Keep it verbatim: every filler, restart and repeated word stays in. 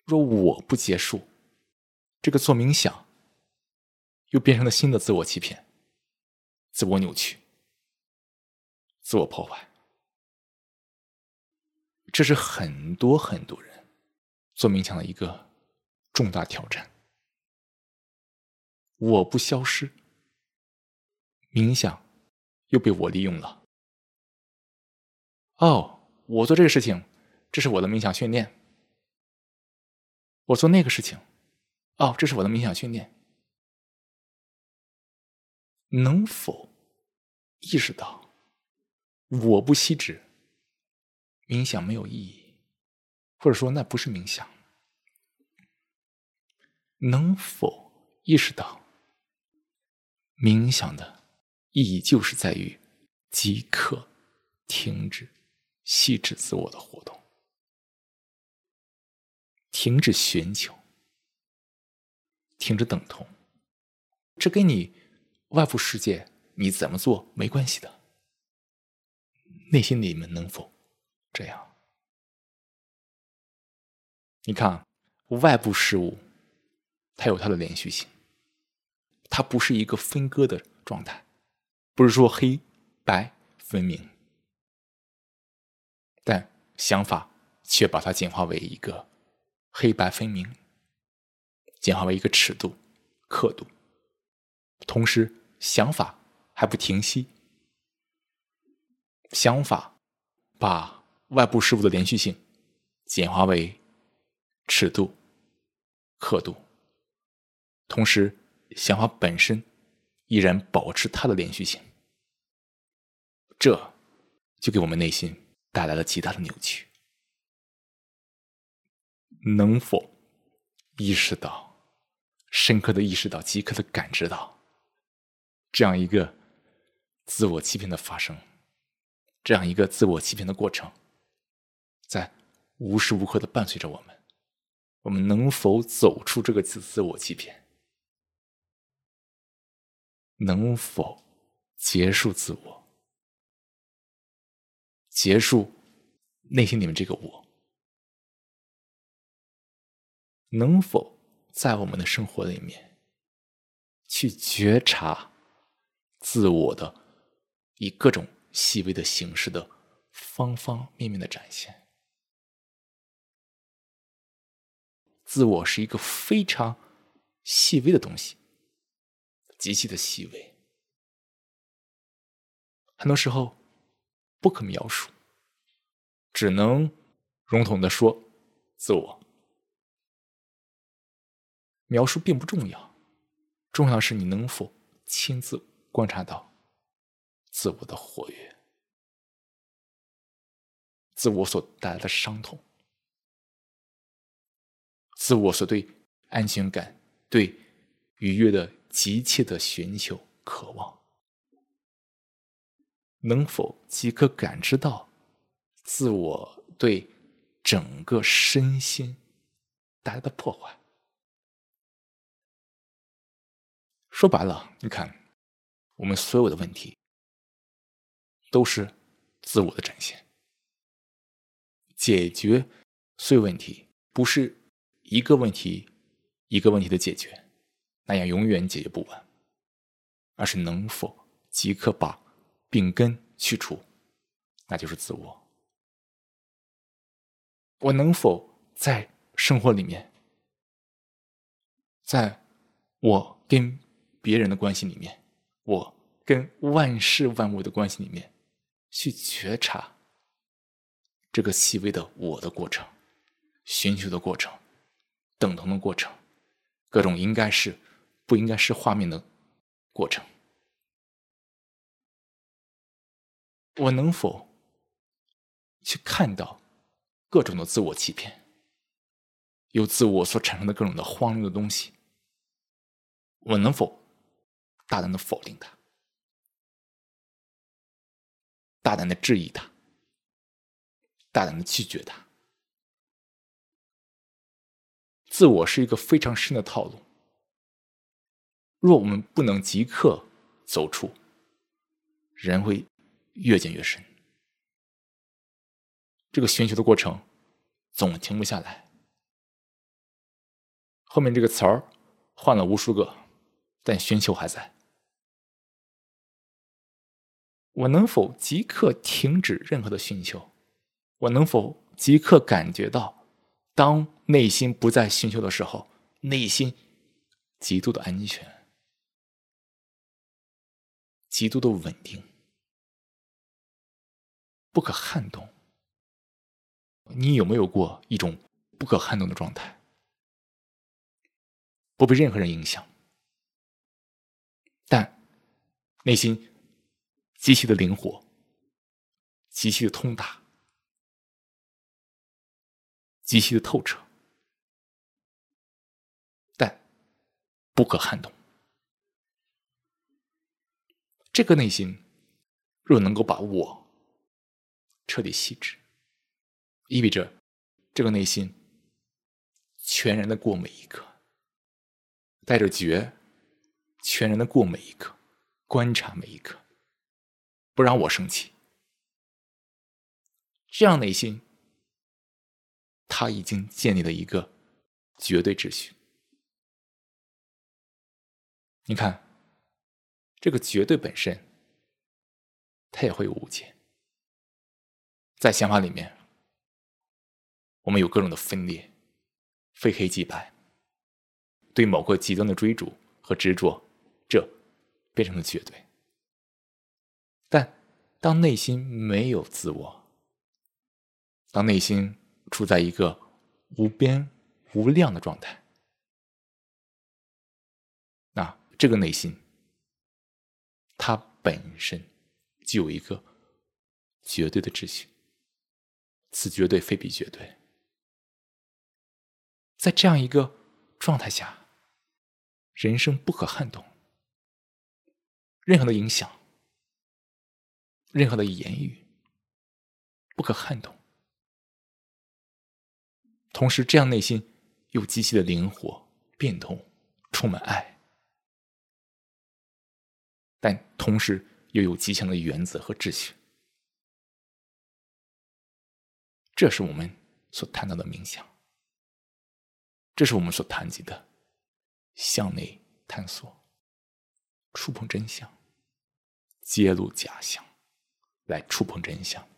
若我不结束，这个做冥想又变成了新的自我欺骗、自我扭曲、自我破坏。这是很多很多人做冥想的一个重大挑战。我不消失，冥想又被我利用了。哦，我做这个事情，这是我的冥想训练。我做那个事情，哦，这是我的冥想训练。能否意识到我不息止，冥想没有意义，或者说那不是冥想？能否意识到冥想的意义就是在于即刻停止细致自我的活动，停止寻求，停止等同，这跟你外部世界你怎么做没关系的。内心里面能否这样？你看，外部事物它有它的连续性，它不是一个分割的状态，不是说黑白分明，但想法却把它简化为一个黑白分明，简化为一个尺度、刻度，同时想法还不停息，想法把外部事物的连续性简化为尺度、刻度，同时想法本身依然保持它的连续性，这就给我们内心带来了极大的扭曲。能否意识到，深刻的意识到，即刻的感知到这样一个自我欺骗的发生，这样一个自我欺骗的过程在无时无刻的伴随着我们？我们能否走出这个自我欺骗？能否结束自我，结束内心里面这个我？能否在我们的生活里面去觉察自我的以各种细微的形式的方方面面的展现？自我是一个非常细微的东西，极其的细微，很多时候不可描述，只能笼统的说自我。描述并不重要，重要的是你能否亲自观察到自我的活跃，自我所带来的伤痛，自我所对安全感、对愉悦的急切的寻求、渴望，能否即刻感知到自我对整个身心带来的破坏？说白了，你看，我们所有的问题都是自我的展现。解决所有问题不是一个问题一个问题的解决，那样永远解决不完，而是能否即刻把病根去除，那就是自我。我能否在生活里面，在我跟别人的关系里面，我跟万事万物的关系里面，去觉察这个细微的我的过程，寻求的过程，等同的过程，各种应该是不应该是画面的过程。我能否去看到各种的自我欺骗，由自我所产生的各种的荒谬的东西？我能否大胆的否定它，大胆的质疑它，大胆的拒绝它？自我是一个非常深的套路，若我们不能即刻走出，人会越陷越深。这个寻求的过程总停不下来， 后面这个词儿换了无数个，但寻求还在。我能否即刻停止任何的寻求？我能否即刻感觉到，当内心不再寻求的时候，内心极度的安全，极度的稳定，不可撼动？你有没有过一种不可撼动的状态？不被任何人影响，但内心极其的灵活，极其的通达，极其的透彻，但不可撼动。这个内心若能够把我彻底细致，意味着这个内心全然的过每一刻，带着觉全然的过每一刻，观察每一刻，不让我生气。这样内心它已经建立了一个绝对秩序。你看这个绝对本身它也会有误解。在想法里面我们有各种的分裂，非黑即白，对某个极端的追逐和执着，这变成了绝对。但当内心没有自我，当内心处在一个无边无量的状态，那这个内心它本身就有一个绝对的秩序，此绝对非彼绝对。在这样一个状态下，人生不可撼动，任何的影响，任何的言语不可撼动。同时这样内心又极其的灵活变动，充满爱，但同时又有极强的原则和秩序。这是我们所谈到的冥想，这是我们所谈及的向内探索，触碰真相，揭露假象，来触碰真相。